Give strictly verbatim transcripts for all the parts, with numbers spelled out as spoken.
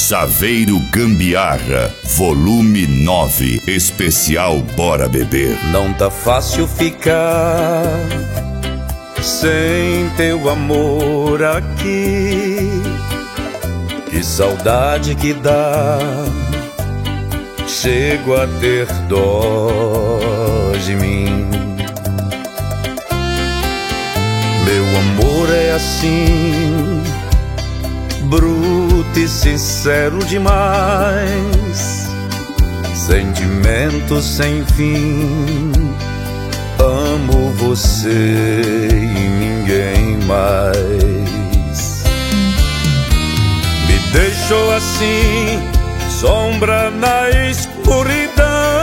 Saveiro Gambiarra, volume nove, especial Bora Beber. Não tá fácil ficar sem teu amor aqui. Que saudade que dá, chego a ter dó de mim. Meu amor é assim, bruto e sincero demais, sentimento sem fim. Amo você e ninguém mais. Me deixou assim, sombra na escuridão.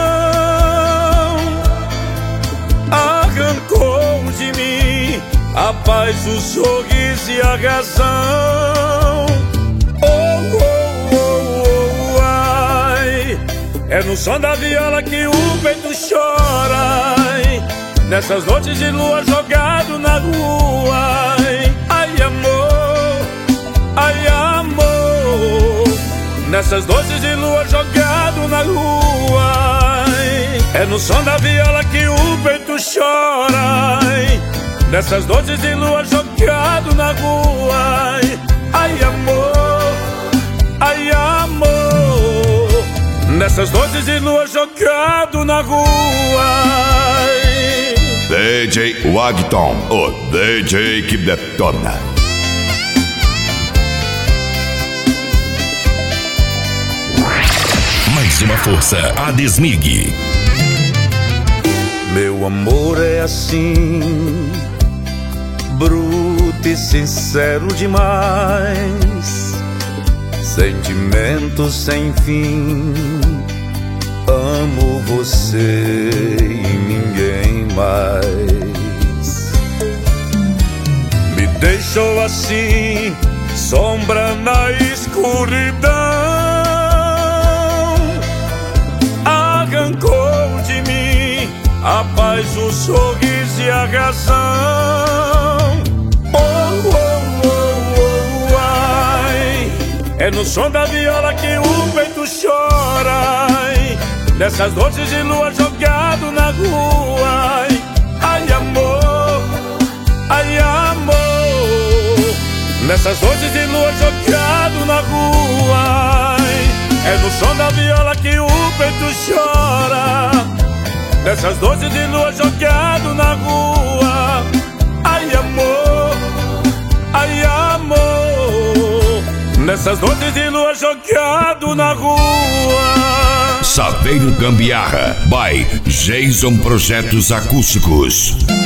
Arrancou de mim a paz, o sorriso e a razão. Oh, oh, oh, oh, ai. É no som da viola que o peito chora, ai. Nessas noites de lua jogado na rua, ai. Ai, amor, ai, amor. Nessas noites de lua jogado na rua, ai. É no som da viola que o peito chora, ai. Nessas noites de lua jogado na rua, ai. Ai, amor, ai, amor. Nessas noites de lua jogado na rua, ai. D J Wagton, o D J que detona. Mais uma força, a Desmig. Meu amor é assim, bruto e sincero demais, sentimento sem fim. Amo você e ninguém mais. Me deixou assim, sombra na escuridão. Arrancou de mim a paz, o sorriso e a razão. Oh, oh, oh, oh, ai. É no som da viola que o peito chora, ai. Nessas noites de lua jogado na rua, ai. Ai, amor, ai, amor. Nessas noites de lua jogado na rua, ai. É no som da viola que o peito chora. Nessas noites de lua jogado na rua, ai, amor, ai, amor. Nessas noites de lua jogado na rua. Saveiro Gambiarra, by Jason Projetos Acústicos.